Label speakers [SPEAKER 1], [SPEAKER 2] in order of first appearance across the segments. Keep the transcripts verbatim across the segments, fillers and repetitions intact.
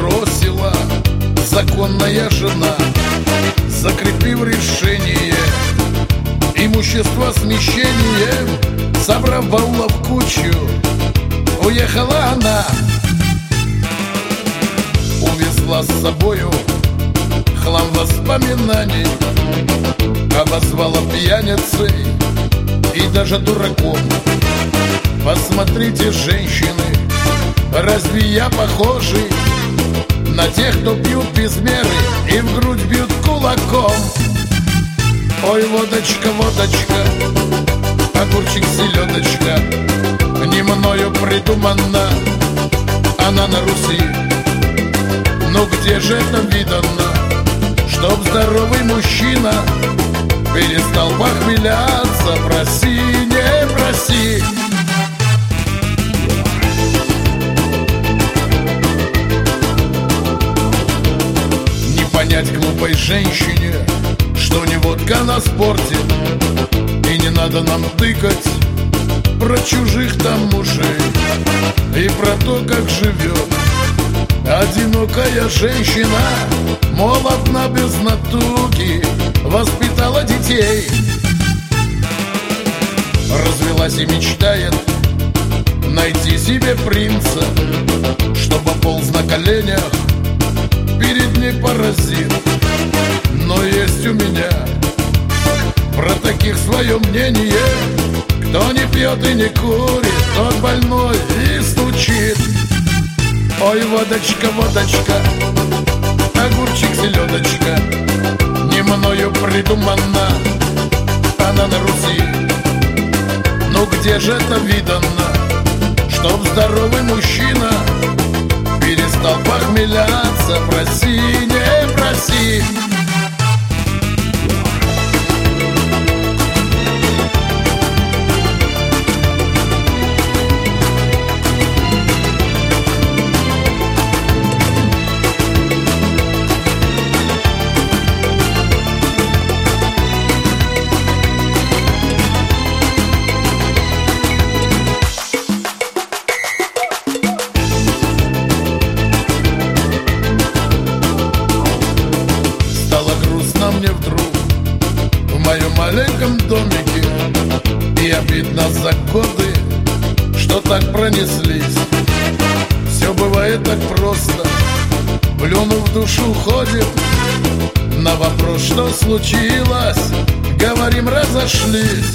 [SPEAKER 1] бросила законная жена, закрепив решение имущество смещением, собрав баулов кучу, уехала она. Увезла с собою хлам воспоминаний, обозвала пьяницей и даже дураком. Посмотрите, женщины, разве я похожий на тех, кто пьют без меры и в грудь бьют кулаком? Ой, водочка, водочка, огурчик, селедочка, не мною придумана она на Руси. Ну где же это видано, чтоб здоровый мужчина перестал похмеляться? Проси, не проси. Не понять глупой женщине, что не водка нас портит, и не надо нам тыкать про чужих там мужей и про то, как живет одинокая женщина. Мол, одна без натуги воспитала детей, развелась и мечтает найти себе принца, чтобы полз на коленях перед ней паразит. Но есть у меня про таких свое мнение: кто не пьет и не курит, тот больной и стучит. Ой, водочка, водочка, огурчик, селедочка, не мною придумана она на Руси. Ну где же это видано, чтоб здоровый мужчина перестал похмеляться? Проси, не проси. Мне вдруг в моем маленьком домике, и обидно за годы, что так пронеслись. Все бывает так просто, плюнув в душу ходит. На вопрос, что случилось, говорим, разошлись.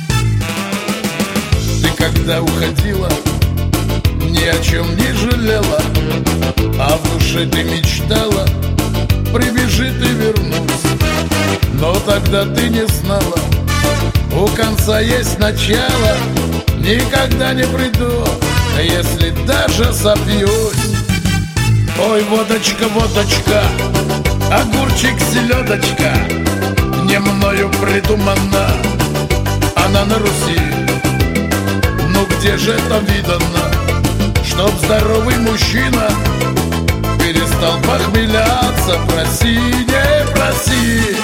[SPEAKER 1] Ты когда уходила, ни о чем не жалела, а в душе ты мечтала прибежит и вернусь. Но тогда ты не знала, у конца есть начало. Никогда не приду, если даже сопьюсь. Ой, водочка, водочка, огурчик, селедочка, не мною придумана она на Руси. Ну где же это видано, чтоб здоровый мужчина перестал похмеляться? Проси, не проси.